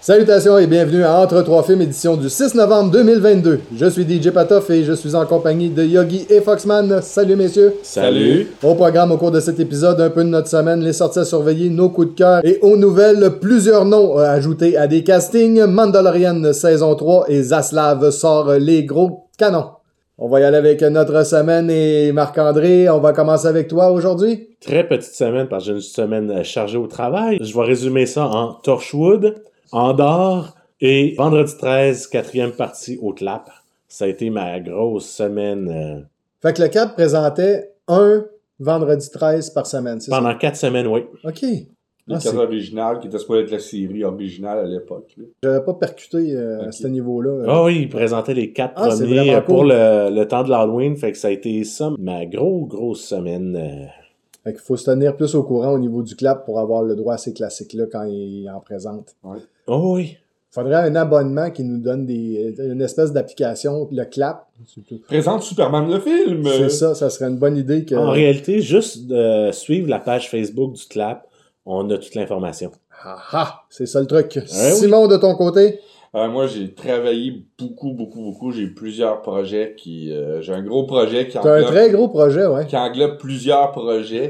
Salutations et bienvenue à Entre trois films, édition du 6 novembre 2022. Je suis DJ Patoff et je suis en compagnie de Yogi et Foxman. Salut messieurs. Salut. Au programme au cours de cet épisode, un peu de notre semaine, les sorties à surveiller, nos coups de cœur et aux nouvelles, plusieurs noms ajoutés à des castings. Mandalorian saison 3 et Zaslav sort les gros canons. On va y aller avec notre semaine et Marc-André, on va commencer avec toi aujourd'hui. Très petite semaine parce que j'ai une semaine chargée au travail. Je vais résumer ça en Torchwood, Andorre et vendredi 13, quatrième partie au clap. Ça a été ma grosse semaine. Fait que le CAP présentait un vendredi 13 par semaine, c'est ça? Pendant 4 semaines, oui. OK. Le cadre original qui était supposé être la série originale à l'époque. Là. J'avais pas percuté à ce niveau-là. Ah oui, il présentait les 4 c'est premiers vraiment pour cool. le temps de l'Halloween. Fait que ça a été ça, ma grosse semaine. Fait qu'il faut se tenir plus au courant au niveau du clap pour avoir le droit à ces classiques-là quand il en présente. Ouais. Oh oui. Faudrait un abonnement qui nous donne une espèce d'application, le clap. Présente Superman le film! C'est ça serait une bonne idée que... En réalité, juste de suivre la page Facebook du clap, on a toute l'information. Ah, c'est ça le truc. Oui. Simon, de ton côté? Moi, j'ai travaillé beaucoup. J'ai plusieurs projets j'ai un gros projet qui T'as un très gros projet, ouais. qui englobe plusieurs projets.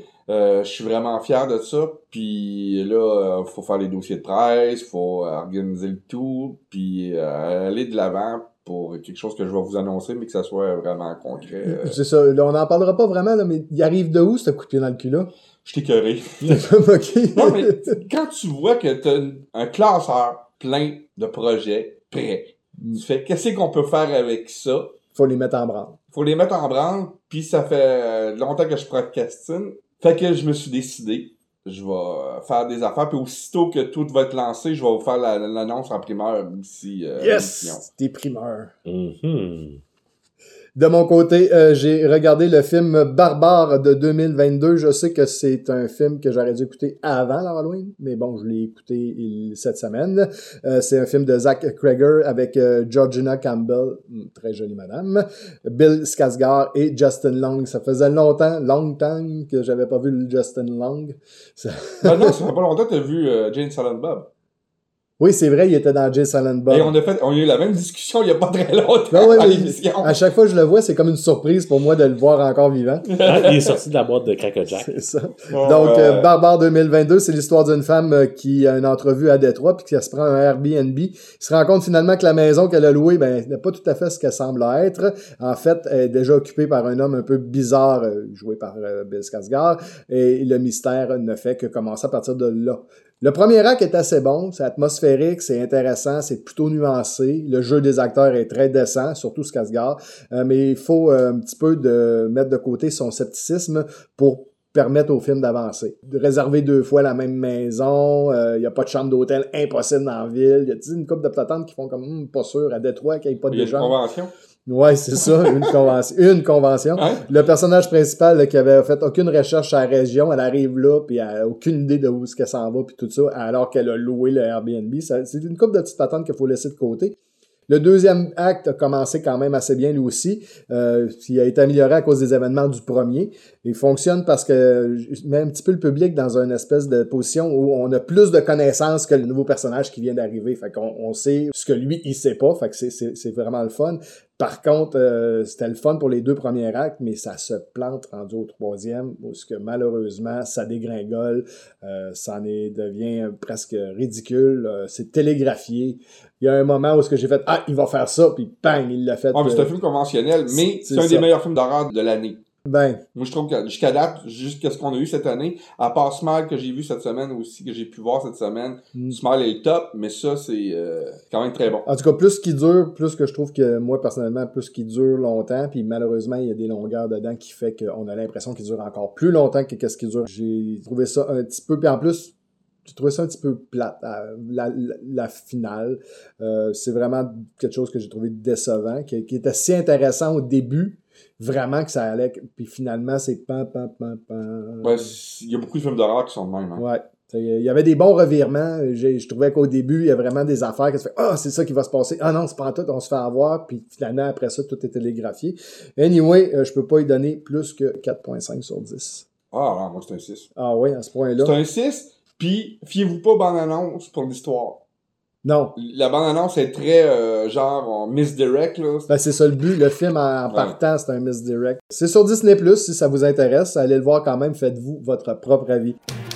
Je suis vraiment fier de ça. Puis là, faut faire les dossiers de presse, faut organiser le tout, puis aller de l'avant pour quelque chose que je vais vous annoncer, mais que ça soit vraiment concret. C'est ça. Là, on n'en parlera pas vraiment, là, mais il arrive de où, ce coup de pied dans le cul, là? Je t'ai écœuré. OK. Non, mais quand tu vois que t'as un classeur plein de projets prêts, tu fais qu'est-ce qu'on peut faire avec ça? Faut les mettre en branle. Faut les mettre en branle, puis ça fait longtemps que je procrastine. Fait que je me suis décidé, je vais faire des affaires, puis aussitôt que tout va être lancé, je vais vous faire l'annonce en primeur d'ici l'émission. Des primeurs. Mhm. De mon côté, j'ai regardé le film Barbare de 2022. Je sais que c'est un film que j'aurais dû écouter avant l'Halloween, mais bon, je l'ai écouté cette semaine. C'est un film de Zach Cregger avec Georgina Campbell, très jolie madame, Bill Skarsgård et Justin Long. Ça faisait long time que j'avais pas vu le Justin Long. Ben non, ça fait pas longtemps que t'as vu Jane Silent Bob. Oui, c'est vrai, il était dans Jay Silent Bob. Et on a eu la même discussion il y a pas très longtemps Non, ouais, à mais l'émission. à chaque fois que je le vois, c'est comme une surprise pour moi de le voir encore vivant. Ah, il est sorti de la boîte de Cracker Jack. C'est ça. Oh, Donc, Barbare 2022, c'est l'histoire d'une femme qui a une entrevue à Détroit puis qui se prend un Airbnb. Il se rend compte finalement que la maison qu'elle a louée, n'est pas tout à fait ce qu'elle semble être. En fait, elle est déjà occupée par un homme un peu bizarre, joué par Bill Skarsgård, et le mystère ne fait que commencer à partir de là. Le premier acte est assez bon, c'est atmosphérique, c'est intéressant, c'est plutôt nuancé. Le jeu des acteurs est très décent, surtout Skarsgård, mais il faut un petit peu mettre de côté son scepticisme pour permettre au film d'avancer. Réserver 2 fois la même maison, il n'y a pas de chambre d'hôtel impossible dans la ville, il y a une couple de platantes qui font comme pas sûr à Détroit qu'il n'y ait pas de Il y a une gens. convention. Ouais, c'est ça, une convention. Hein? Le personnage principal là, qui avait fait aucune recherche sur la région, elle arrive là, puis elle a aucune idée de où est-ce qu'elle s'en va, puis tout ça, alors qu'elle a loué le Airbnb. C'est une couple de petites patentes qu'il faut laisser de côté. Le deuxième acte a commencé quand même assez bien lui aussi. Il a été amélioré à cause des événements du premier. Il fonctionne parce que met un petit peu le public dans une espèce de position où on a plus de connaissances que le nouveau personnage qui vient d'arriver. Fait qu'on sait ce que lui, il sait pas. Fait que c'est vraiment le fun. Par contre, c'était le fun pour les 2 premiers actes, mais ça se plante rendu au 3e, parce que malheureusement, ça dégringole, ça devient presque ridicule, c'est télégraphié. Il y a un moment où j'ai fait « Ah, il va faire ça », puis bang, il l'a fait. Ah, mais c'est un film conventionnel, mais c'est un des meilleurs films d'horreur de l'année. Ben, Moi, je trouve que jusqu'à date, jusqu'à ce qu'on a eu cette année, à part Smile que j'ai vu cette semaine aussi, que j'ai pu voir cette semaine, Smile est le top, mais ça, c'est quand même très bon. en tout cas, plus qu'il dure, plus que je trouve que moi, personnellement, plus qu'il dure longtemps, puis malheureusement, il y a des longueurs dedans qui fait qu'on a l'impression qu'il dure encore plus longtemps que qu'est-ce qu'il dure. J'ai trouvé ça un petit peu, puis en plus, j'ai trouvé ça un petit peu plate, la finale. C'est vraiment quelque chose que j'ai trouvé décevant, qui était si intéressant au début, vraiment que ça allait, puis finalement, c'est Ouais, il y a beaucoup de films d'horreur qui sont de même. Hein. Ouais. Il y avait des bons revirements. Je trouvais qu'au début, il y a vraiment des affaires que tu fais « Ah, c'est ça qui va se passer. Ah non, c'est pas en tout, on se fait avoir. » Puis finalement, après ça, tout est télégraphié. Anyway, je peux pas y donner plus que 4.5 sur 10. Ah, non, moi, c'est un 6. Ah oui, à ce point-là. C'est un 6, puis fiez-vous pas aux bandes annonces pour l'histoire. Non. La bande-annonce est très, genre, on misdirect, là. Ben, c'est ça le but. Le film, en partant, c'est un misdirect. C'est sur Disney+, si ça vous intéresse. Allez le voir quand même. Faites-vous votre propre avis.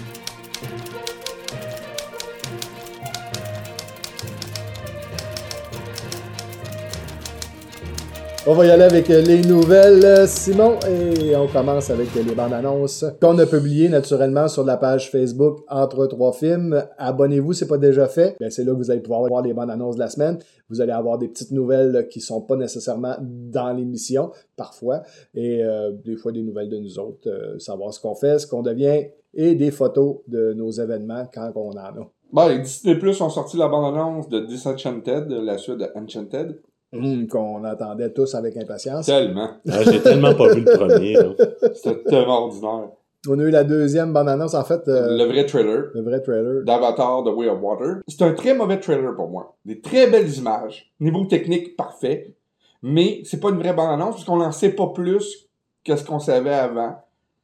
On va y aller avec les nouvelles, Simon, et on commence avec les bandes annonces qu'on a publiées naturellement sur la page Facebook Entre trois films. Abonnez-vous si c'est pas déjà fait. Ben, c'est là que vous allez pouvoir voir les bandes annonces de la semaine. Vous allez avoir des petites nouvelles qui sont pas nécessairement dans l'émission, parfois, et des fois des nouvelles de nous autres, savoir ce qu'on fait, ce qu'on devient, et des photos de nos événements quand on en a. Bon, les Disney Plus ont sorti la bande-annonce de Disenchanted, la suite de Enchanted. Qu'on attendait tous avec impatience. Tellement. J'ai tellement pas vu le premier. Là. C'était tellement ordinaire. On a eu la deuxième bande-annonce, en fait. Le vrai trailer. Le vrai trailer. D'Avatar, The Way of Water. C'est un très mauvais trailer pour moi. Des très belles images. Niveau technique, parfait. Mais c'est pas une vraie bande-annonce parce qu'on n'en sait pas plus que ce qu'on savait avant.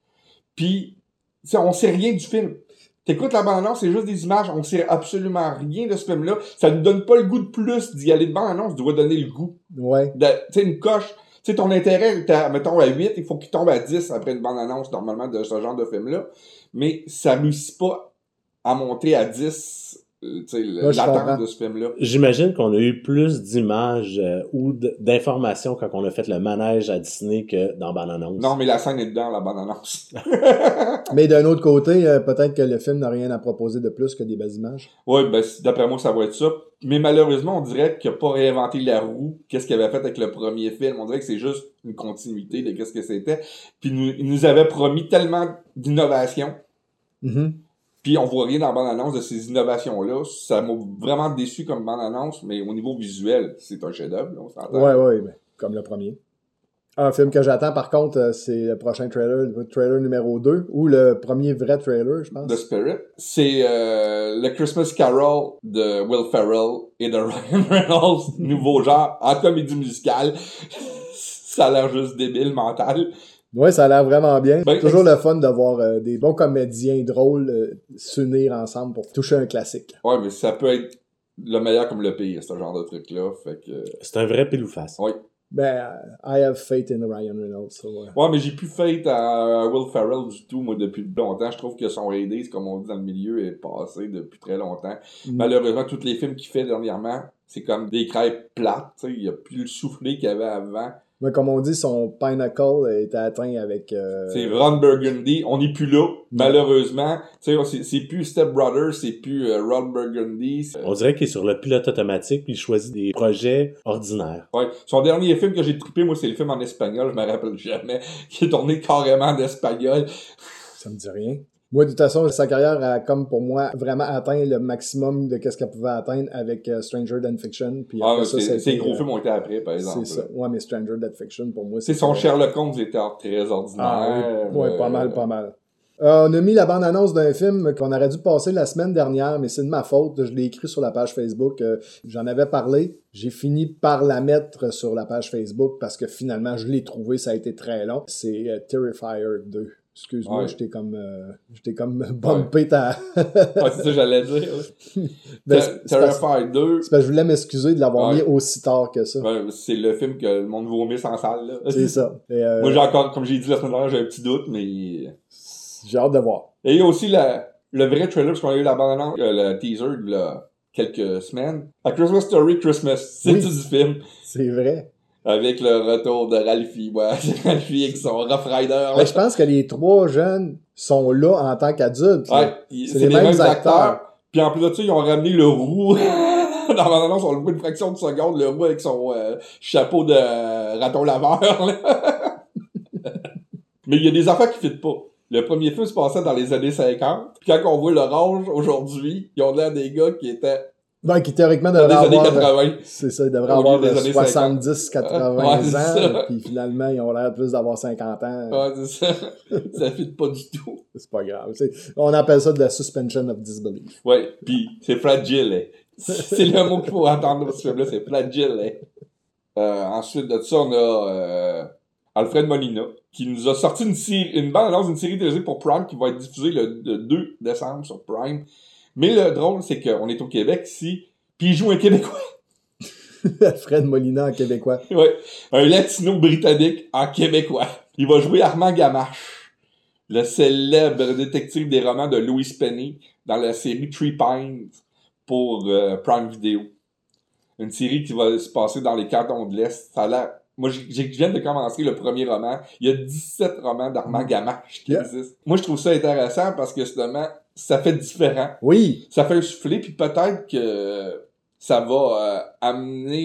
Puis, on sait rien du film. T'écoutes la bande-annonce, c'est juste des images, on sait absolument rien de ce film-là. Ça nous donne pas le goût de plus d'y aller de bande-annonce, doit donner le goût. Ouais. Tu sais, une coche. Tu sais, ton intérêt, mettons, à 8, il faut qu'il tombe à 10 après une bande-annonce, normalement, de ce genre de film-là. Mais ça réussit pas à monter à 10, tu sais, l'attente de ce film-là. J'imagine qu'on a eu plus d'images ou d'informations quand on a fait le manège à Disney que dans bande-annonce. Non, mais la scène est dedans, la bande-annonce. Mais d'un autre côté, peut-être que le film n'a rien à proposer de plus que des belles images. Oui, ben, d'après moi, ça va être ça. Mais malheureusement, on dirait qu'il n'a pas réinventé la roue. Qu'est-ce qu'il avait fait avec le premier film? On dirait que c'est juste une continuité de qu'est-ce que c'était. Puis il nous avait promis tellement d'innovation. Mm-hmm. Puis on voit rien dans la bande-annonce de ces innovations-là. Ça m'a vraiment déçu comme bande-annonce, mais au niveau visuel, c'est un chef-d'œuvre, on s'entend. Ouais, ben, comme le premier. Un film que j'attends, par contre, c'est le prochain trailer, le trailer numéro 2, ou le premier vrai trailer, je pense. The Spirit. C'est le Christmas Carol de Will Ferrell et de Ryan Reynolds, nouveau genre, en comédie musicale. Ça a l'air juste débile, mental. Ouais, ça a l'air vraiment bien. Ben, toujours le fun de voir des bons comédiens drôles s'unir ensemble pour toucher un classique. Ouais, mais ça peut être le meilleur comme le pire, ce genre de truc-là. Fait que... C'est un vrai pile ou face. Oui. Ben, I have faith in Ryan Reynolds. So, ouais, mais j'ai plus faith à Will Ferrell du tout, moi, depuis longtemps. Je trouve que son AD, comme on dit dans le milieu, est passé depuis très longtemps. Malheureusement, tous les films qu'il fait dernièrement, c'est comme des crêpes plates. T'sais. Il n'y a plus le soufflé qu'il y avait avant. Mais comme on dit, son pinnacle est atteint avec... C'est Ron Burgundy. On n'est plus là, malheureusement. C'est plus Step Brothers, c'est plus Ron Burgundy. On dirait qu'il est sur le pilote automatique puis il choisit des projets ordinaires. Ouais. Son dernier film que j'ai trippé, moi, c'est le film en espagnol, je me rappelle jamais, qui est tourné carrément en espagnol. Ça me dit rien. Moi, de toute façon, sa carrière a, comme pour moi, vraiment atteint le maximum de ce qu'elle pouvait atteindre avec Stranger Than Fiction. Puis après ces gros films ont été après, par exemple. C'est ça. Ouais, mais Stranger Than Fiction, pour moi, c'est son Sherlock Holmes était très ordinaire. Ah, oui. Ouais, pas mal. On a mis la bande-annonce d'un film qu'on aurait dû passer la semaine dernière, mais c'est de ma faute. Je l'ai écrit sur la page Facebook. J'en avais parlé. J'ai fini par la mettre sur la page Facebook parce que finalement, je l'ai trouvé. Ça a été très long. C'est Terrifier 2. Excuse-moi, je t'ai comme bumpé ta... ouais, c'est ça, j'allais dire. Ben, Terrifier 2. C'est parce que je voulais m'excuser de l'avoir mis aussi tard que ça. Ben, c'est le film que le monde vomisse en salle. Là. C'est ça. Et, moi, j'ai encore, comme j'ai dit la semaine dernière, j'ai un petit doute, mais... J'ai hâte de voir. Et il y a aussi le vrai trailer, parce qu'on a eu la bande-annonce, le teaser, là, quelques semaines. A Christmas Story Christmas, c'est tout du film. C'est vrai. Avec le retour de Ralphie, ouais. Ralphie avec son Rough Rider. Ben, je pense que les trois jeunes sont là en tant qu'adultes. Ouais, c'est les mêmes acteurs. Puis en plus de ça, ils ont ramené le roux. Dans la bande-annonce, on le voit une fraction de seconde, le roux avec son chapeau de raton laveur. Mais il y a des affaires qui fitent pas. Le premier film se passait dans les années 50. Puis quand on voit l'orange aujourd'hui, ils ont l'air des gars qui étaient... Ben, qui théoriquement devraient avoir... Des années 80. C'est ça, ils devraient avoir 70-80 ans. Puis finalement, ils ont l'air plus d'avoir 50 ans. Ouais, c'est ça. Ça fit pas du tout. C'est pas grave. On appelle ça de la suspension of disbelief. Ouais, puis c'est fragile. Hein. C'est le mot qu'il faut entendre dans ce film-là, c'est fragile. Hein. Ensuite de ça, on a Alfred Molina, qui nous a sorti une bande-annonce d'une série télévisée pour Prime qui va être diffusée le 2 décembre sur Prime. Mais le drôle, c'est qu'on est au Québec ici, Puis il joue un Québécois. Fred Molina en québécois. Ouais. Un latino-britannique en québécois. Il va jouer Armand Gamache, le célèbre détective des romans de Louis Penny dans la série Three Pines pour Prime Video. Une série qui va se passer dans les cantons de l'Est. Ça a l'air... Moi, je viens de commencer le premier roman. Il y a 17 romans d'Armand Gamache qui existent. Moi, je trouve ça intéressant parce que justement, ça fait différent. Oui. Ça fait un soufflet, puis peut-être que ça va amener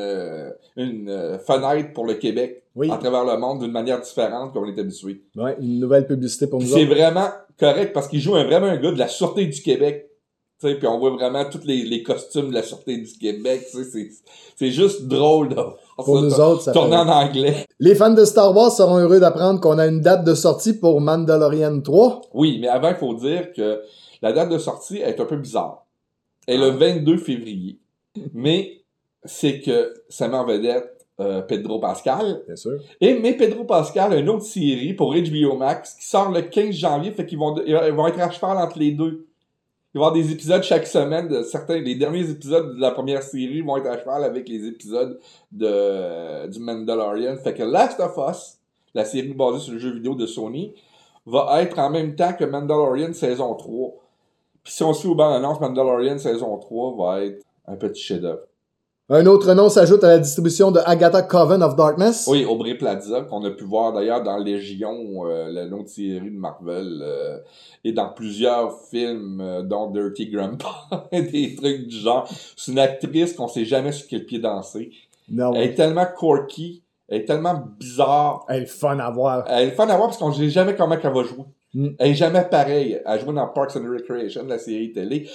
une fenêtre pour le Québec à travers le monde d'une manière différente qu'on est habitué. Ouais, une nouvelle publicité pour nous C'est autres. vraiment correct parce qu'il joue vraiment un gars de la Sûreté du Québec. Puis on voit vraiment tous les costumes de la Sûreté du Québec. C'est juste drôle de voir pour ça, nous autres, ça tourner fait... en anglais. Les fans de Star Wars seront heureux d'apprendre qu'on a une date de sortie pour Mandalorian 3. Oui, mais avant, il faut dire que la date de sortie est un peu bizarre. Elle est le 22 février. Mais c'est que ça met en vedette Pedro Pascal. Bien sûr. Mais Pedro Pascal a une autre série pour HBO Max qui sort le 15 janvier. Fait qu'ils vont être à cheval entre les deux. Il va y avoir des épisodes chaque semaine de certains. Les derniers épisodes de la première série vont être à cheval avec les épisodes du Mandalorian. Fait que Last of Us, la série basée sur le jeu vidéo de Sony, va être en même temps que Mandalorian saison 3. Puis si on suit au banc d'annonce, Mandalorian saison 3 va être un petit chef-d'œuvre. Un autre nom s'ajoute à la distribution de Agatha Coven of Darkness. Oui, Aubrey Plaza, qu'on a pu voir d'ailleurs dans Légion, la autre série de Marvel, et dans plusieurs films, dont Dirty Grandpa, des trucs du genre. C'est une actrice qu'on sait jamais sur quel pied danser. Non. Elle est tellement quirky, elle est tellement bizarre. Elle est fun à voir. Elle est fun à voir parce qu'on ne sait jamais comment elle va jouer. Mm. Elle est jamais pareille. Elle joue dans Parks and Recreation, la série télé.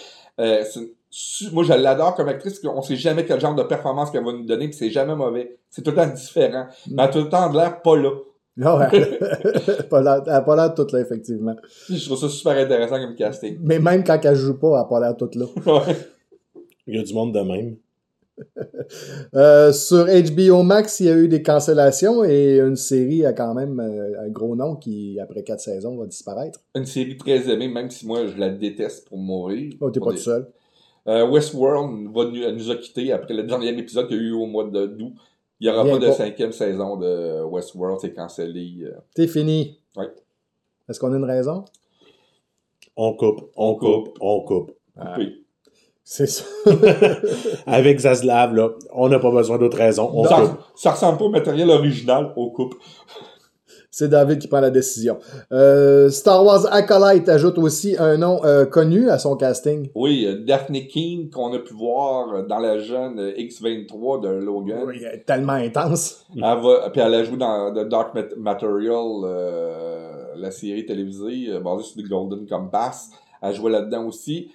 Moi, je l'adore comme actrice, on sait jamais quel genre de performance qu'elle va nous donner, puis c'est jamais mauvais. C'est tout le temps différent. Mais elle a tout le temps de l'air pas là. Non, elle n'a pas l'air de toute là, effectivement. Je trouve ça super intéressant comme casting. Mais même quand elle joue pas, elle n'a pas l'air toute là. Ouais. Il y a du monde de même. Sur HBO Max, il y a eu des cancellations et une série a quand même un gros nom qui, après 4 saisons, va disparaître. Une série très aimée, même si moi, je la déteste pour mourir. Oh, t'es pas tout seul. Westworld nous a quittés après le dernier épisode qu'il y a eu au mois d'août. Il n'y aura pas de 5e saison de Westworld, c'est cancellé. T'es fini. Oui. Est-ce qu'on a une raison? On coupe. Oui. C'est ça. Avec Zaslav, là, on n'a pas besoin d'autre raison. On coupe. Ça ressemble pas au matériel original, on coupe. C'est David qui prend la décision. Star Wars Acolyte ajoute aussi un nom connu à son casting. Oui, Daphne King, qu'on a pu voir dans la jeune X-23 de Logan. Oui, tellement intense. Puis elle a joué dans The Dark Material, la série télévisée basée sur The Golden Compass. Elle jouait là-dedans aussi.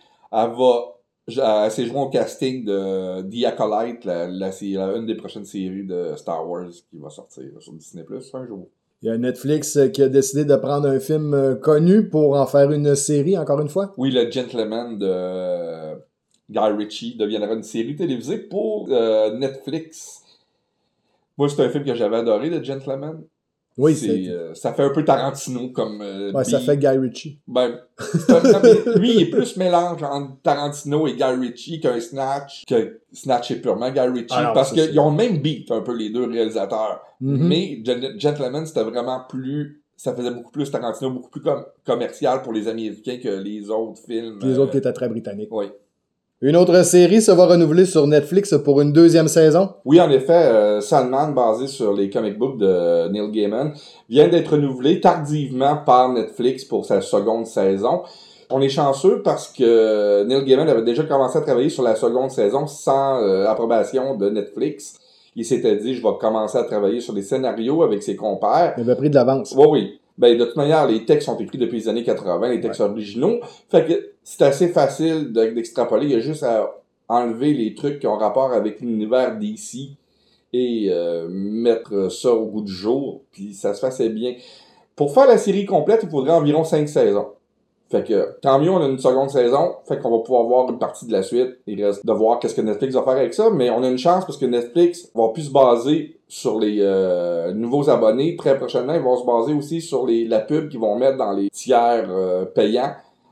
Elle s'est jouée au casting de The Acolyte, une des prochaines séries de Star Wars qui va sortir sur Disney+ un jour. Il y a Netflix qui a décidé de prendre un film connu pour en faire une série, encore une fois. Oui, Le Gentleman de Guy Ritchie deviendra une série télévisée pour Netflix. Moi, c'est un film que j'avais adoré, The Gentleman. Oui, ça fait un peu Tarantino comme... ouais, ça fait Guy Ritchie. Ben, lui, il est plus mélange entre Tarantino et Guy Ritchie qu'un Snatch. Que Snatch est purement Guy Ritchie. Alors, parce qu'ils ont le même beat, un peu, les deux réalisateurs. Mm-hmm. Mais Gentleman, c'était vraiment plus... Ça faisait beaucoup plus Tarantino, beaucoup plus commercial pour les Américains que les autres films. Les autres qui étaient très britanniques. Oui. Une autre série se va renouveler sur Netflix pour une 2e saison. Oui, en effet, Sandman, basé sur les comic books de Neil Gaiman, vient d'être renouvelé tardivement par Netflix pour sa seconde saison. On est chanceux parce que Neil Gaiman avait déjà commencé à travailler sur la seconde saison sans approbation de Netflix. Il s'était dit, je vais commencer à travailler sur des scénarios avec ses compères. Il avait pris de l'avance. Oui, oui. Ben, de toute manière, les textes sont écrits depuis les années 80, les textes originaux. Fait que c'est assez facile d'extrapoler. Il y a juste à enlever les trucs qui ont rapport avec l'univers DC et mettre ça au goût du jour. Puis ça se fait assez bien. Pour faire la série complète, il faudrait environ 5 saisons. Fait que, tant mieux, on a une seconde saison. Fait qu'on va pouvoir voir une partie de la suite. Il reste de voir qu'est-ce que Netflix va faire avec ça. Mais on a une chance parce que Netflix va plus se baser sur les nouveaux abonnés. Très prochainement, ils vont se baser aussi sur la pub qu'ils vont mettre dans les tiers payants.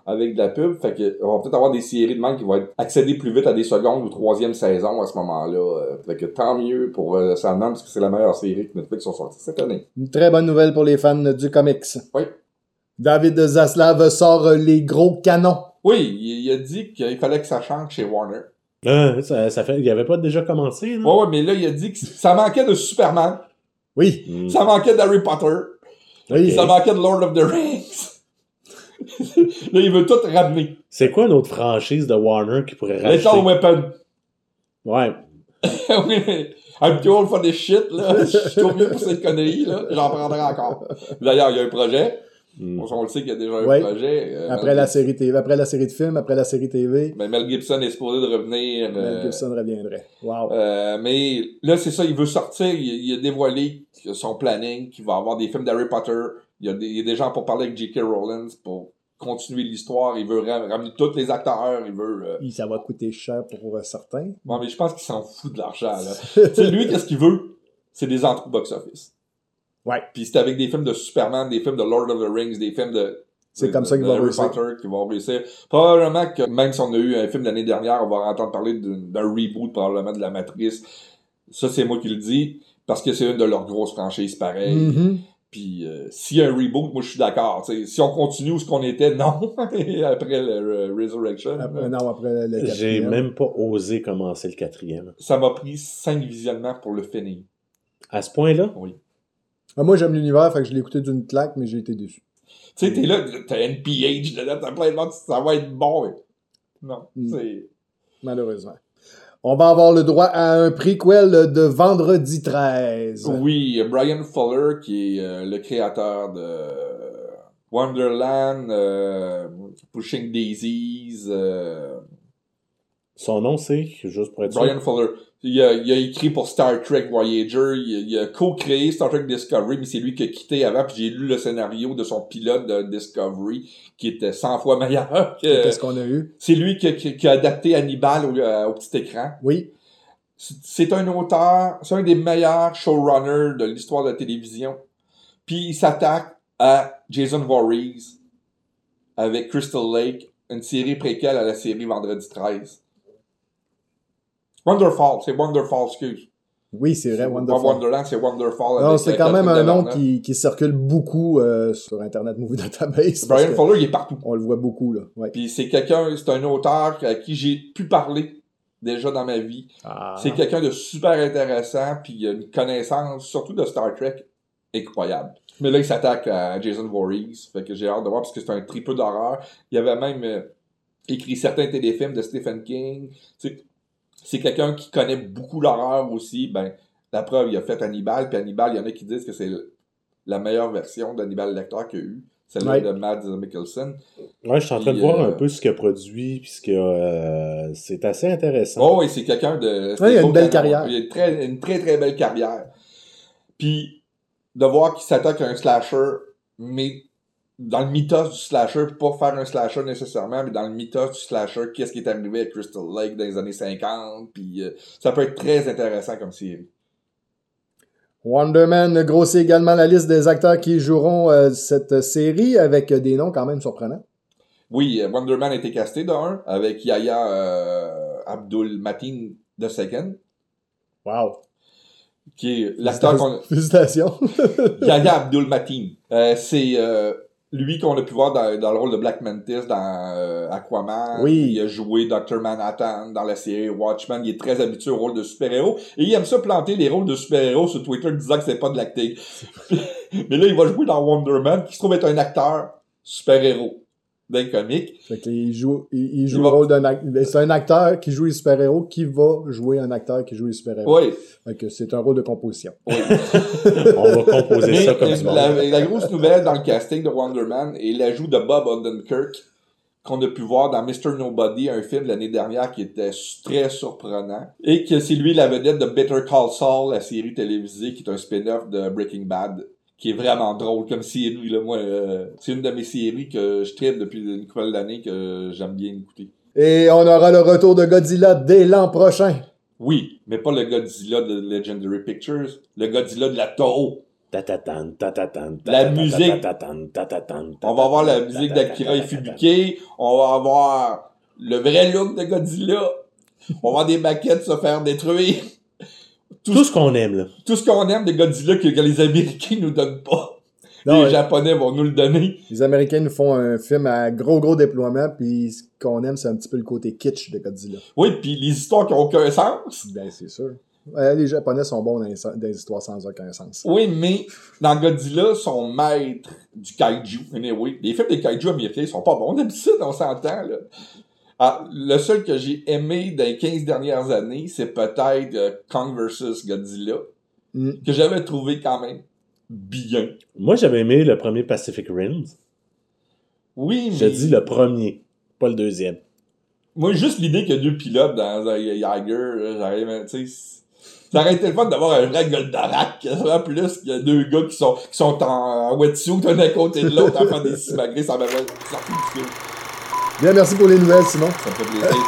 avec de la pub. Fait que on va peut-être avoir des séries de même qui vont accéder plus vite à des secondes ou troisième saison à ce moment-là. Fait que tant mieux pour Sandman, parce que c'est la meilleure série que Netflix ont sortie cette année. Une très bonne nouvelle pour les fans du comics. Oui. David Zaslav sort les gros canons. Oui, il a dit qu'il fallait que ça change chez Warner. Ça fait, il avait pas déjà commencé, là? Ouais, mais là, il a dit que ça manquait de Superman. Oui. Ça manquait d'Harry Potter. Oui. Ça manquait de Lord of the Rings. Là, il veut tout ramener. C'est quoi une autre franchise de Warner qui pourrait racheter? Lethal Weapon. Ouais. I'm too old for this shit, là. Je suis trop vieux pour cette connerie, là. J'en prendrai encore. D'ailleurs, il y a un projet. On le sait qu'il y a déjà un projet. Après la série TV, après la série de films, après la série TV. Mais Mel Gibson est supposé de revenir. Mel Gibson reviendrait. Wow. Mais là, c'est ça, il veut sortir. Il a dévoilé son planning, qu'il va avoir des films d'Harry Potter. Il y a des gens pour parler avec J.K. Rowling pour continuer l'histoire. Il veut ramener tous les acteurs. Il veut... Ça va coûter cher pour certains. Bon, mais je pense qu'il s'en fout de l'argent, là. Tu sais, lui, qu'est-ce qu'il veut? C'est des entrées box-office. Ouais. Puis c'est avec des films de Superman, des films de Lord of the Rings, des films de... C'est comme ça qu'ils vont réussir. Harry Potter qui vont réussir. Probablement que même si on a eu un film l'année dernière, on va entendre parler d'un reboot probablement de la Matrice. Ça, c'est moi qui le dis, parce que c'est une de leurs grosses franchises pareilles. Mm-hmm. Puis s'il y a un reboot, moi je suis d'accord. T'sais, si on continue où ce qu'on était, non. Après le Resurrection. Après le 4e. J'ai même pas osé commencer le 4e. Ça m'a pris 5 visionnements pour le finir. À ce point-là? Oui. Moi, j'aime l'univers, fait que je l'ai écouté d'une claque, mais j'ai été déçu. Tu sais, t'es là, t'as NPH dedans, t'as plein de monde, ça va être bon. Mais... Non, c'est... Malheureusement. On va avoir le droit à un prequel de Vendredi 13. Oui, Brian Fuller, qui est le créateur de Wonderland, Pushing Daisies. Son nom, c'est, juste pour être Brian Fuller. Il a écrit pour Star Trek Voyager, il a co-créé Star Trek Discovery, mais c'est lui qui a quitté avant, puis j'ai lu le scénario de son pilote de Discovery, qui était 100 fois meilleur que... Qu'est-ce qu'on a eu? C'est lui qui a adapté Hannibal au petit écran. Oui. C'est un auteur, c'est un des meilleurs showrunners de l'histoire de la télévision. Puis il s'attaque à Jason Voorhees avec Crystal Lake, une série préquelle à la série Vendredi 13. Wonderfall, c'est Wonderfall, excuse. Oui, c'est vrai, Wonderfall. Wonderland, c'est Wonderfall. Non, c'est quand même un nom qui circule beaucoup sur Internet Movie Database. Brian Fuller, il est partout. On le voit beaucoup, là. Ouais. Puis c'est un auteur à qui j'ai pu parler déjà dans ma vie. Ah. C'est quelqu'un de super intéressant, puis il a une connaissance, surtout de Star Trek, incroyable. Mais là, il s'attaque à Jason Voorhees, fait que j'ai hâte de voir, parce que c'est un tripeux d'horreur. Il avait même écrit certains téléfilms de Stephen King. C'est quelqu'un qui connaît beaucoup l'horreur aussi. Ben, la preuve, il a fait Hannibal, puis Hannibal, il y en a qui disent que c'est la meilleure version d'Hannibal Lecter qu'il y a eu. Celle-là de Mads Mikkelsen. Ouais, je suis en train de voir un peu ce qu'il a produit, puisque c'est assez intéressant. Oh, et c'est quelqu'un de... il a une belle carrière. Il a une très, très belle carrière. Puis, de voir qu'il s'attaque à un slasher, mais dans le mythos du slasher, pas faire un slasher nécessairement, mais dans le mythos du slasher, qu'est-ce qui est arrivé à Crystal Lake dans les années 50, puis ça peut être très intéressant comme série. Wonder Man grossit également la liste des acteurs qui joueront cette série avec des noms quand même surprenants. Oui, Wonder Man a été casté d'un avec Yahya Abdul Mateen II. Wow. Qui est l'acteur qu'on... Félicitations. Yahya Abdul Mateen. C'est lui qu'on a pu voir dans le rôle de Black Mantis dans Aquaman. Oui. Il a joué Dr. Manhattan dans la série Watchmen. Il est très habitué au rôle de super-héros. Et il aime ça planter les rôles de super-héros sur Twitter disant que c'est pas de l'acting. Mais là, il va jouer dans Wonder Man, qui se trouve être un acteur super-héros d'un comique. Fait qu'il joue le rôle d'un acteur. C'est un acteur qui joue les super-héros qui va jouer un acteur qui joue les super-héros. Oui. Fait que c'est un rôle de composition. Oui. On va composer ça comme ça. La grosse nouvelle dans le casting de Wonder Man est l'ajout de Bob Odenkirk, qu'on a pu voir dans Mr. Nobody, un film l'année dernière qui était très surprenant. Et que c'est lui la vedette de Better Call Saul, la série télévisée qui est un spin-off de Breaking Bad, qui est vraiment drôle comme série. Là. Moi, c'est une de mes séries que je traite depuis une couple d'années que j'aime bien écouter. Et on aura le retour de Godzilla dès l'an prochain. Oui, mais pas le Godzilla de Legendary Pictures, le Godzilla de la Toho. La musique. On va avoir la musique d'Akira Ifukube. On va avoir le vrai look de Godzilla. On va avoir des maquettes se faire détruire. Tout ce qu'on aime, là. Tout ce qu'on aime de Godzilla que les Américains nous donnent pas. Non, Les Japonais vont nous le donner. Les Américains nous font un film à gros déploiement, puis ce qu'on aime, c'est un petit peu le côté kitsch de Godzilla. Oui, puis les histoires qui n'ont aucun sens. Ben, c'est sûr. Les Japonais sont bons dans les histoires sans aucun sens. Oui, mais dans Godzilla, son maître du kaiju, anyway, les films de kaiju américains sont pas bons d'habitude, on s'entend, là. Ah, le seul que j'ai aimé dans les 15 dernières années, c'est peut-être Kong vs. Godzilla, que j'avais trouvé quand même bien. Moi, j'avais aimé le premier Pacific Rim. Oui, mais... Je dis le premier, pas le deuxième. Moi, juste l'idée qu'il y a deux pilotes dans un Jaeger, j'arrive, tu sais... Ça aurait été le fun d'avoir un vrai Goldorak, en plus qu'il y a deux gars qui sont en wetsuit d'un côté de l'autre en train des simagrées, ça m'avait sorti du film. Bien, merci pour les nouvelles, Simon. Ça me fait plaisir.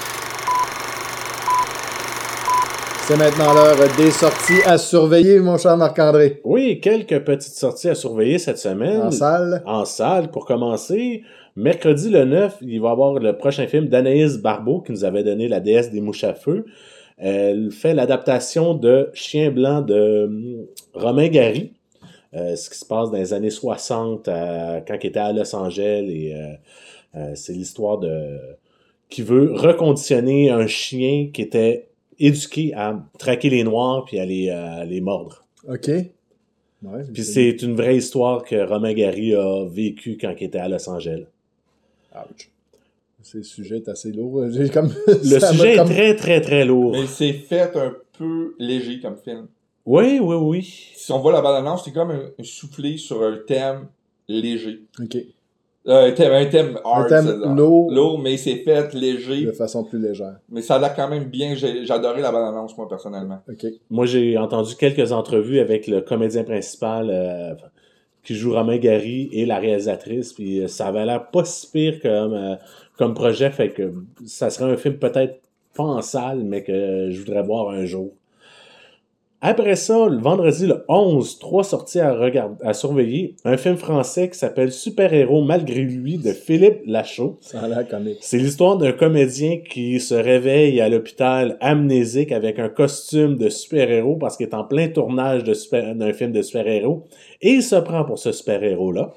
C'est maintenant l'heure des sorties à surveiller, mon cher Marc-André. Oui, quelques petites sorties à surveiller cette semaine. En salle. En salle, pour commencer. Mercredi le 9, il va y avoir le prochain film d'Anaïs Barbeau, qui nous avait donné La déesse des mouches à feu. Elle fait l'adaptation de Chien blanc de Romain Gary. Ce qui se passe dans les années 60, quand il était à Los Angeles. Et c'est l'histoire qui veut reconditionner un chien qui était éduqué à traquer les Noirs puis à les mordre. OK. Ouais, Puis c'est une vraie histoire que Romain Gary a vécue quand il était à Los Angeles. Ouch. Ce sujet est assez lourd. J'ai comme... Le sujet est très, très, très lourd. Mais c'est fait un peu léger comme film. Oui, oui, oui. Si on voit la bande-annonce, c'est comme un soufflé sur un thème léger. OK. Un thème hard, un thème lourd. Lourd, mais c'est fait léger. De façon plus légère. Mais ça a l'air quand même bien. J'ai adoré la bande-annonce, moi, personnellement. OK. Moi, j'ai entendu quelques entrevues avec le comédien principal qui joue Romain Gary et la réalisatrice, puis ça avait l'air pas si pire comme projet, fait que ça serait un film peut-être pas en salle, mais que je voudrais voir un jour. Après ça, le vendredi le 11, 3 sorties à surveiller. Un film français qui s'appelle Super-héros malgré lui de Philippe Lachaud. Ça a l'air comique. C'est l'histoire d'un comédien qui se réveille à l'hôpital amnésique avec un costume de super-héros parce qu'il est en plein tournage d'un film de super-héros. Et il se prend pour ce super-héros-là.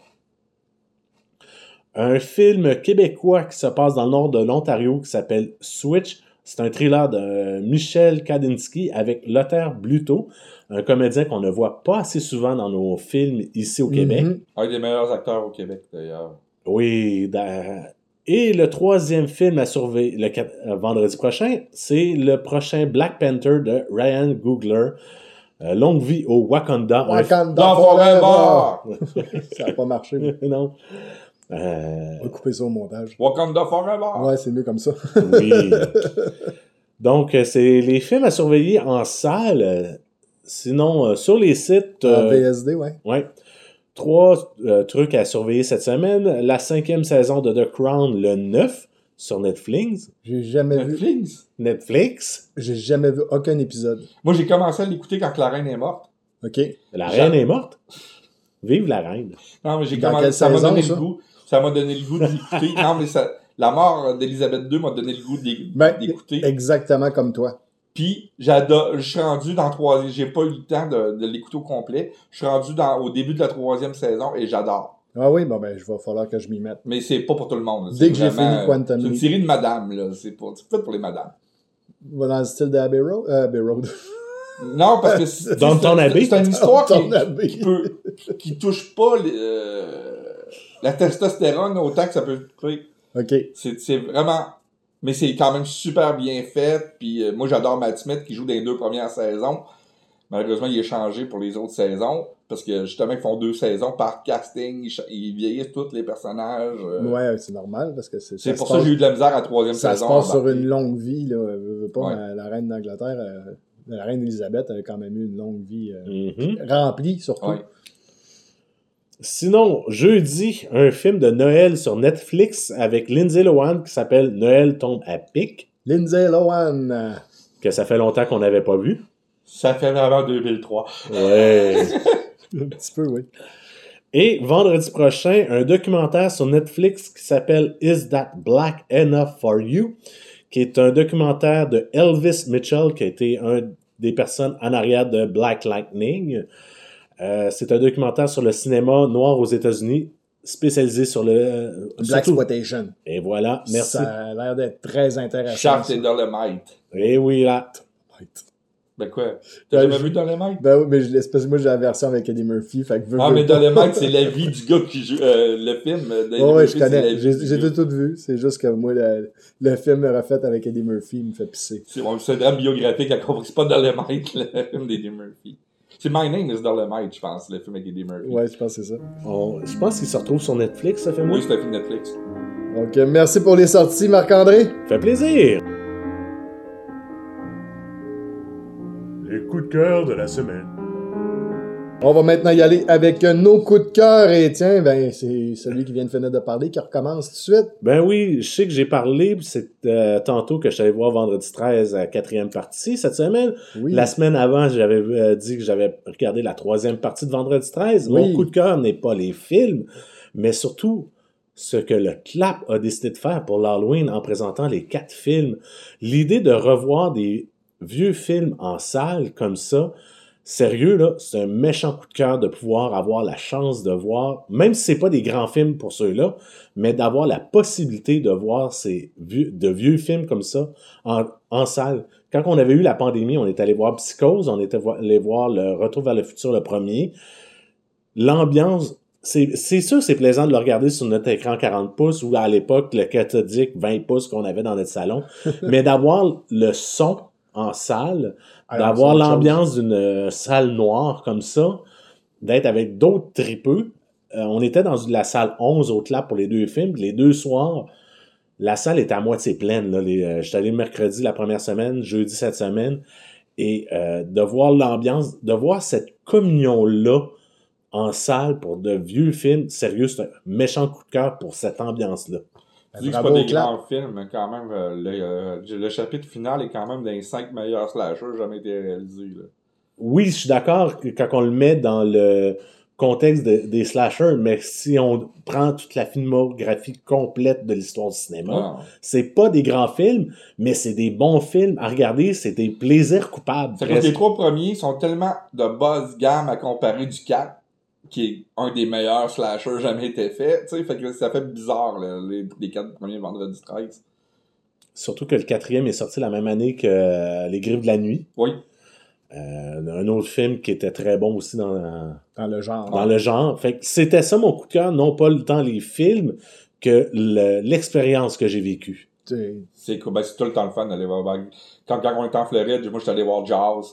Un film québécois qui se passe dans le nord de l'Ontario qui s'appelle Switch. C'est un thriller de Michel Kadinski avec Lothar Bluto, un comédien qu'on ne voit pas assez souvent dans nos films ici au Québec. Un des meilleurs acteurs au Québec, d'ailleurs. Oui. Et le troisième film à surveiller vendredi prochain, c'est le prochain Black Panther de Ryan Coogler. Longue vie au Wakanda. Wakanda Forever! Ça n'a pas marché. Non. On va couper ça au montage. Wakanda Forever! Ouais, c'est mieux comme ça. Oui. Donc, c'est les films à surveiller en salle. Sinon, sur les sites... En VSD, ouais. Ouais. 3 trucs à surveiller cette semaine. La 5e saison de The Crown, le 9, sur Netflix. J'ai jamais vu... Netflix? J'ai jamais vu aucun épisode. Moi, j'ai commencé à l'écouter quand la reine est morte. OK. La reine est morte? Vive la reine. Non, mais ça m'a donné le goût. Ça m'a donné le goût d'écouter. Non, mais la mort d'Élisabeth II m'a donné le goût d'écouter. Exactement comme toi. Puis, je suis rendu dans 3e. J'ai pas eu le temps de l'écouter au complet. Je suis rendu au début de la 3e saison et j'adore. Ah oui, bon ben, il va falloir que je m'y mette. Mais c'est pas pour tout le monde. Dès que j'ai fini Quantum C'est une série de madame, là. C'est fait pour les madames. Dans le style d'Abbey Road? Abbey Road. Non, parce que c'est une histoire qui touche pas la testostérone autant que ça peut toucher. OK. C'est vraiment... Mais c'est quand même super bien fait. Puis moi, j'adore Matt Smith qui joue dans les 2 premières saisons. Malheureusement, il est changé pour les autres saisons. Parce que justement, ils font 2 saisons par casting. Ils vieillissent tous les personnages. Ouais, c'est normal. Parce que c'est pour ça que j'ai eu de la misère à la 3e saison. Ça se passe sur une longue vie. Là. Pas ouais. La reine d'Angleterre... la reine Elisabeth a quand même eu une longue vie remplie, surtout. Ouais. Sinon, jeudi, un film de Noël sur Netflix avec Lindsay Lohan qui s'appelle Noël tombe à pic. Lindsay Lohan. Que ça fait longtemps qu'on n'avait pas vu. Ça fait vraiment 2003. Ouais. Un petit peu, oui. Et vendredi prochain, un documentaire sur Netflix qui s'appelle Is That Black Enough for You, qui est un documentaire de Elvis Mitchell, qui a été un des personnes en arrière de Black Lightning. C'est un documentaire sur le cinéma noir aux États-Unis, spécialisé sur le... Black Exploitation. Et voilà, merci. Ça a l'air d'être très intéressant. Shaft et Dolomite. Et oui, là. Ben quoi? T'as jamais vu Dolomite? Ben oui, mais c'est parce que moi j'ai la version avec Eddie Murphy. Fait que mais Dolomite, c'est la vie du gars qui joue le film. Oui, je connais. J'ai tout vu. C'est juste que moi, le film refait avec Eddie Murphy, il me fait pisser. C'est un drame biographique, à compris. C'est pas Dolomite, le film d'Eddie Murphy. C'est My Name is Dolomite, je pense, le film avec Eddie Murphy. Ouais, je pense que c'est ça. Je pense qu'il se retrouve sur Netflix, ça fait moi. Oui, c'est un film Netflix. Donc, merci pour les sorties, Marc-André. Fait plaisir. Les coups de cœur de la semaine. On va maintenant y aller avec nos coups de cœur. Et tiens, ben c'est celui qui vient de finir de parler qui recommence tout de suite. Ben oui, je sais que j'ai parlé, c'est tantôt que je suis allé voir Vendredi 13 à 4e partie cette semaine. Oui. La semaine avant, j'avais dit que j'avais regardé la 3e partie de Vendredi 13. Oui. Mon coup de cœur n'est pas les films, mais surtout ce que le CLAP a décidé de faire pour l'Halloween en présentant les 4 films. L'idée de revoir des vieux films en salle comme ça, sérieux, là, c'est un méchant coup de cœur de pouvoir avoir la chance de voir, même si c'est pas des grands films pour ceux-là, mais d'avoir la possibilité de voir ces vieux films comme ça en salle. Quand on avait eu la pandémie, on est allé voir Psychose, on était allé voir le Retour vers le futur, le premier. L'ambiance, c'est sûr c'est plaisant de le regarder sur notre écran 40 pouces ou à l'époque le cathodique 20 pouces qu'on avait dans notre salon, mais d'avoir le son en salle, d'avoir l'ambiance d'une salle noire comme ça, d'être avec d'autres tripeux. On était dans la salle 11 au CLAP pour les 2 films, les 2 soirs, la salle était à moitié pleine. Je suis allé mercredi la première semaine, jeudi cette semaine, et de voir l'ambiance, de voir cette communion-là en salle pour de vieux films, sérieux, c'est un méchant coup de cœur pour cette ambiance-là. Tu dis que c'est pas des grands films, mais quand même, le chapitre final est quand même dans les 5 meilleurs slashers jamais été réalisés. Là. Oui, je suis d'accord que quand on le met dans le contexte des slashers, mais si on prend toute la filmographie complète de l'histoire du cinéma, c'est pas des grands films, mais c'est des bons films à regarder, c'est des plaisirs coupables. C'est que les 3 premiers sont tellement de basse gamme à comparer du 4, qui est un des meilleurs slashers jamais été fait, tu sais, fait que ça fait bizarre, là, les 4 premiers Vendredi 13. Surtout que le 4e est sorti la même année que Les Griffes de la Nuit. Oui. Un autre film qui était très bon aussi dans le genre. Dans le genre. Fait que c'était ça mon coup de cœur, non pas tant les films, que l'expérience que j'ai vécue. C'est cool. Ben, c'est tout le temps le fun d'aller voir. Quand on était en Floride, moi, j'étais allé voir Jaws.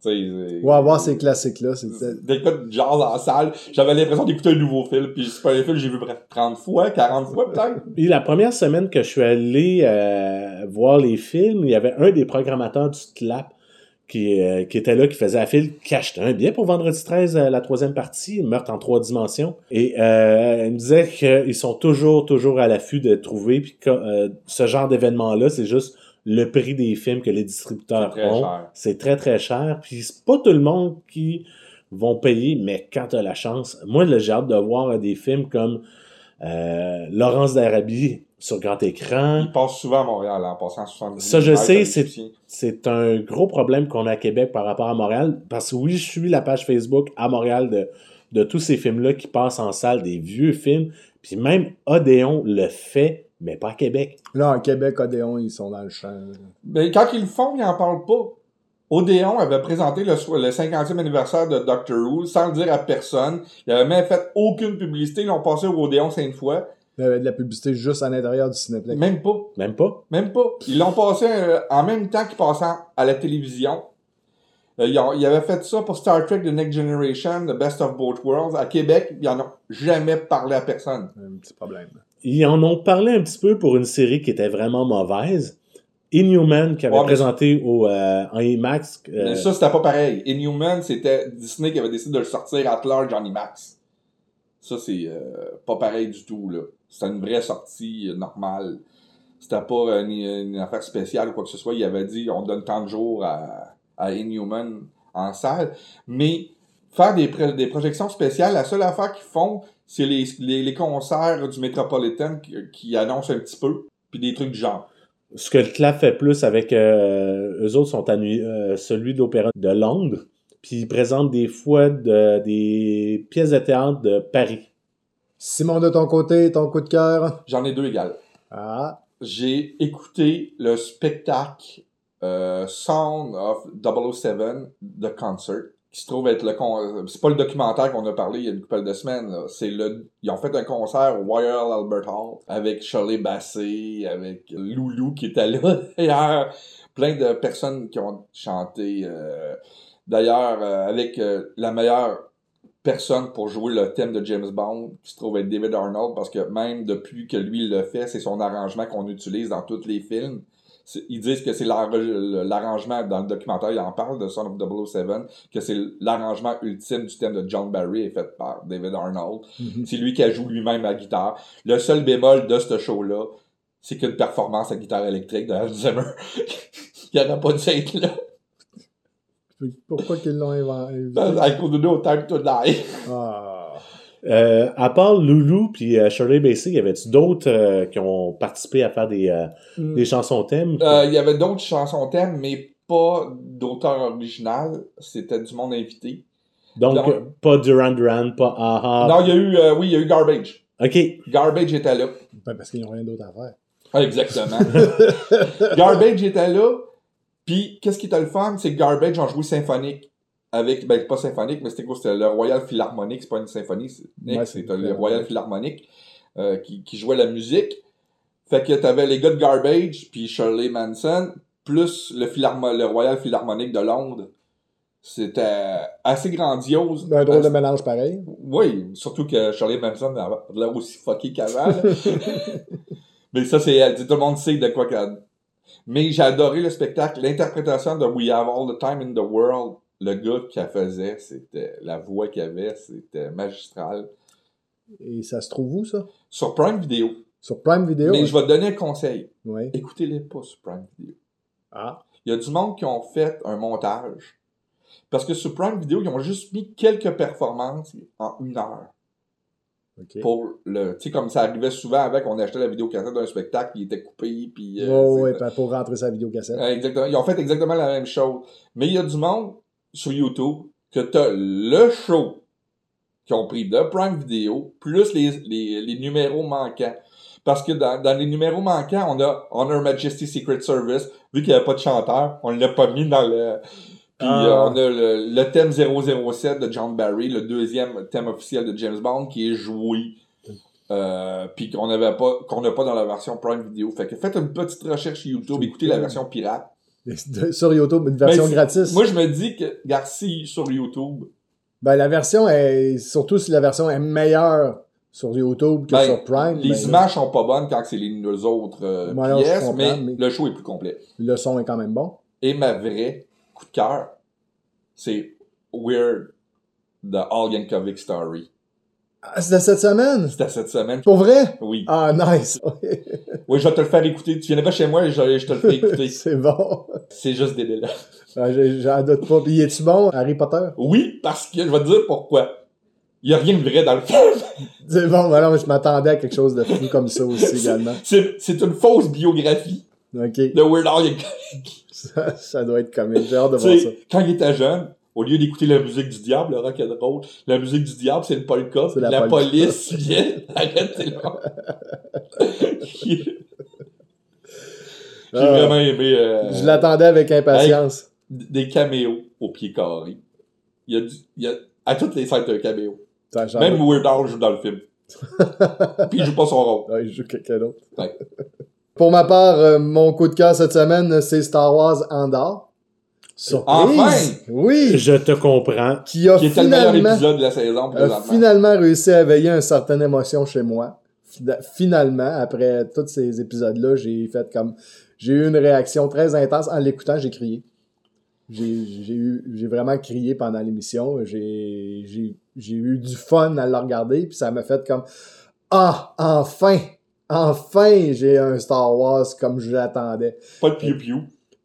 Voir ces classiques-là. D'écouter Jaws en salle, j'avais l'impression d'écouter un nouveau film. Puis c'est pas un film que j'ai vu 30 fois, 40 fois peut-être. Puis la première semaine que je suis allé voir les films, il y avait un des programmateurs du CLAP qui était là, qui faisait la file, qui achetait un billet pour Vendredi 13, la 3e partie, Meurtre en 3 dimensions. Et il me disait qu'ils sont toujours à l'affût de trouver, puis que ce genre d'événement-là, c'est juste le prix des films que les distributeurs ont. C'est très, très cher. Puis c'est pas tout le monde qui vont payer, mais quand t'as la chance... Moi, là, j'ai hâte de voir des films comme Laurence d'Arabie sur grand écran. Il passe souvent à Montréal, en passant 70. Ça, je sais, c'est un gros problème qu'on a à Québec par rapport à Montréal, parce que oui, je suis la page Facebook à Montréal de tous ces films-là qui passent en salle, des vieux films, puis même Odéon le fait, mais pas à Québec. Là, en Québec, Odéon, ils sont dans le champ. Mais quand ils le font, ils n'en parlent pas. Odéon avait présenté le 50e anniversaire de Doctor Who sans le dire à personne. Ils n'avaient même fait aucune publicité. Ils l'ont passé au Odéon 5 fois. Il y avait de la publicité juste à l'intérieur du Cinéplex. Même pas. Même pas. Ils l'ont passé en même temps qu'ils passaient à la télévision. Ils avaient fait ça pour Star Trek The Next Generation, The Best of Both Worlds. À Québec, ils n'en ont jamais parlé à personne. Un petit problème. Ils en ont parlé un petit peu pour une série qui était vraiment mauvaise. Inhuman, qui avait présenté en IMAX. Mais ça, c'était pas pareil. Inhuman, c'était Disney qui avait décidé de le sortir at large en IMAX. Ça, c'est pas pareil du tout, là. C'était une vraie sortie normale. C'était pas une affaire spéciale ou quoi que ce soit. Il avait dit, on donne tant de jours à Inhuman en salle. Mais faire des projections spéciales. La seule affaire qu'ils font, c'est les concerts du Metropolitan qui annoncent un petit peu, puis des trucs du genre. Ce que le CLAP fait plus avec eux autres sont celui de l'Opéra de Londres, puis ils présentent des fois des pièces de théâtre de Paris. Simon, de ton côté, ton coup de cœur? J'en ai 2 égales. Ah. J'ai écouté le spectacle Sound of 007 The Concert, qui se trouve être c'est pas le documentaire qu'on a parlé il y a une couple de semaines, là. Ils ont fait un concert au Royal Albert Hall avec Shirley Bassey, avec Loulou qui était là d'ailleurs, plein de personnes qui ont chanté d'ailleurs avec la meilleure personne pour jouer le thème de James Bond, qui se trouve être David Arnold, parce que même depuis que lui le fait, c'est son arrangement qu'on utilise dans tous les films. Ils disent que c'est l'arrangement, dans le documentaire, il en parle de Son of 007, que c'est l'arrangement ultime du thème de John Barry, fait par David Arnold. Mm-hmm. C'est lui qui joue lui-même la guitare. Le seul bémol de ce show-là, c'est qu'une performance à guitare électrique de Hans Zimmer. Il n'aurait pas dû être là. Pourquoi qu'ils l'ont inventé? I could no time to die. À part Loulou puis Shirley Bassey, y avait-tu d'autres qui ont participé à faire des chansons thèmes? Il y avait d'autres chansons thèmes, mais pas d'auteur original. C'était du monde invité. Donc, pas Duran Duran, pas Aha. Non, il y a eu Garbage. OK. Garbage était là. Ben, parce qu'ils n'ont rien d'autre à faire. Exactement. Garbage était là. Puis, qu'est-ce qui était le fun? C'est que Garbage ont joué symphonique. Avec, pas symphonique, mais c'était quoi? C'était le Royal Philharmonic, c'est pas une symphonie, c'était le Royal Philharmonic qui jouait la musique. Fait que t'avais les gars de Garbage, puis Shirley Manson, plus le Royal Philharmonic de Londres. C'était assez grandiose. Un drôle de mélange pareil. Oui, surtout que Shirley Manson a l'air aussi fucké qu'avant. Mais ça, c'est elle. Tout le monde sait de quoi qu'elle... Mais j'ai adoré le spectacle. L'interprétation de We Have All the Time in the World, le gars qui la faisait, c'était la voix qu'il avait, c'était magistral. Et ça se trouve où, ça? Sur Prime Video. Sur Prime Video? Mais je vais te donner un conseil. Oui. Écoutez-les pas sur Prime Video. Ah. Il y a du monde qui ont fait un montage. Parce que sur Prime Video, ils ont juste mis quelques performances en 1 heure. Okay. Pour tu sais, comme ça arrivait souvent avec, on achetait la vidéocassette d'un spectacle, il était coupé, puis... pour rentrer sa vidéocassette. Exactement. Ils ont fait exactement la même chose. Mais il y a du monde sur YouTube que t'as le show qui ont pris de Prime Video, plus les numéros manquants. Parce que dans les numéros manquants, on a Honor Majesty Secret Service, vu qu'il n'y avait pas de chanteur, on l'a pas mis dans le... Puis on a le thème 007 de John Barry, le deuxième thème officiel de James Bond, qui est joué, puis qu'on n'a pas dans la version Prime Video. Fait que faites une petite recherche YouTube, écoutez la version pirate. Sur YouTube, une version gratis. Moi, je me dis que Garcia sur YouTube... Ben, la version est... Surtout si la version est meilleure sur YouTube que sur Prime. Les images sont pas bonnes quand c'est les autres pièces, mais le show est plus complet. Le son est quand même bon. Et ma vraie coup de cœur, c'est Weird, The Al Yankovic Story. Ah, c'était cette semaine? C'était cette semaine. Pour vrai? Oui. Ah, nice. Oui, je vais te le faire écouter. Tu viendras chez moi et je te le fais écouter. C'est bon. C'est juste débile. Ah, j'en doute pas. Puis, es-tu bon, Harry Potter? Oui, parce que je vais te dire pourquoi. Il n'y a rien de vrai dans le film. C'est bon, mais non, je m'attendais à quelque chose de fou comme ça aussi également. C'est une fausse biographie de Weird Al Yankovic. Ça doit être comique. J'ai hâte de voir ça. Quand il était jeune, au lieu d'écouter la musique du diable, le rock'n'roll, la musique du diable, c'est le polka. C'est la police vient, arrêtez là. J'ai vraiment aimé... je l'attendais avec impatience. Des caméos au pied carré. Il y a à toutes les scènes un caméo. Même Weird Al joue dans le film. Puis il joue pas son rôle. Ouais, il joue quelqu'un d'autre. Ouais. Pour ma part, mon coup de cœur cette semaine, c'est Star Wars Andor. Surprise! Enfin! Oui! Je te comprends. Qui était le meilleur épisode de la saison. A finalement réussi à éveiller une certaine émotion chez moi. Finalement, après tous ces épisodes-là, j'ai eu une réaction très intense. En l'écoutant, j'ai crié. J'ai vraiment crié pendant l'émission. J'ai eu du fun à le regarder, puis ça m'a fait comme enfin j'ai un Star Wars comme je l'attendais. Pas de piou-piou.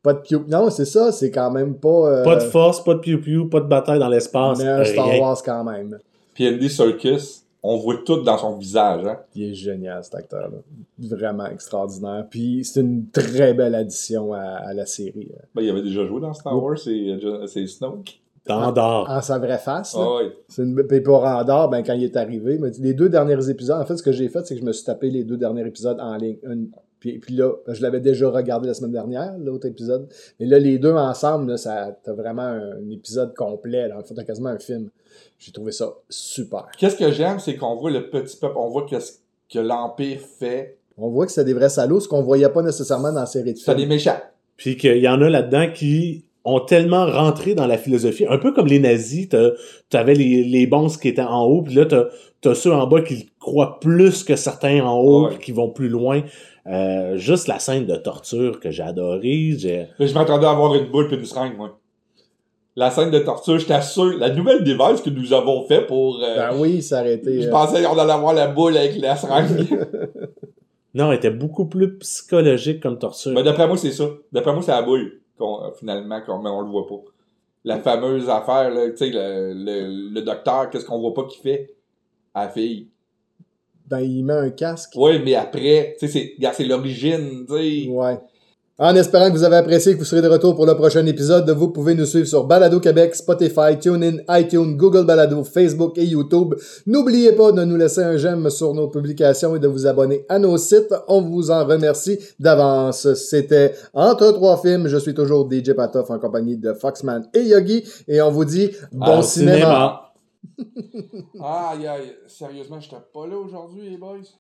Pas de piou. Non, c'est ça, c'est quand même pas... Pas de force, pas de piou-piou, pas de bataille dans l'espace, mais un Star rien. Wars quand même. Puis Andy Serkis, on voit tout dans son visage. Hein? Il est génial, cet acteur-là. Vraiment extraordinaire. Puis c'est une très belle addition à la série. Ben, il avait déjà joué dans Star Wars, c'est Snoke. Dans Andorre. En sa vraie face. Là. Ah ouais. C'est une... Puis pour Andorre, ben, quand il est arrivé, les 2 derniers épisodes, en fait, ce que j'ai fait, c'est que je me suis tapé les 2 derniers épisodes en ligne. Puis là, je l'avais déjà regardé la semaine dernière, l'autre épisode. Mais là, les 2 ensemble, là, t'as vraiment un épisode complet. Là. En fait, t'as quasiment un film. J'ai trouvé ça super. Qu'est-ce que j'aime, c'est qu'on voit le petit peuple, on voit ce que l'Empire fait. On voit que c'est des vrais salauds, ce qu'on voyait pas nécessairement dans la série de C'est films. des méchants. Puis qu'il y en a là-dedans qui ont tellement rentré dans la philosophie, un peu comme les nazis, t'avais les bons qui étaient en haut, puis là t'as ceux en bas qui croient plus que certains en haut, puis qui vont plus loin. Juste la scène de torture que j'ai adorée. Je m'attendais à avoir une boule puis une seringue, moi. La scène de torture, je t'assure, la nouvelle device que nous avons fait pour... Ben oui, ça aurait été... Je pensais qu'on allait avoir la boule avec la seringue. Non, elle était beaucoup plus psychologique comme torture. Ben, d'après moi, c'est ça. D'après moi, c'est la boule, finalement, mais on le voit pas. La fameuse affaire, là, tu sais, le docteur, qu'est-ce qu'on voit pas qu'il fait à la fille? Ben, il met un casque. Oui, mais après, tu sais, c'est l'origine, tu sais. Ouais. En espérant que vous avez apprécié et que vous serez de retour pour le prochain épisode, vous pouvez nous suivre sur Balado Québec, Spotify, TuneIn, iTunes, Google Balado, Facebook et YouTube. N'oubliez pas de nous laisser un j'aime sur nos publications et de vous abonner à nos sites. On vous en remercie d'avance. C'était Entre 3 films. Je suis toujours DJ Patoff en compagnie de Foxman et Yogi et on vous dit bon cinéma. Aïe, aïe, sérieusement, j'étais pas là aujourd'hui, les boys.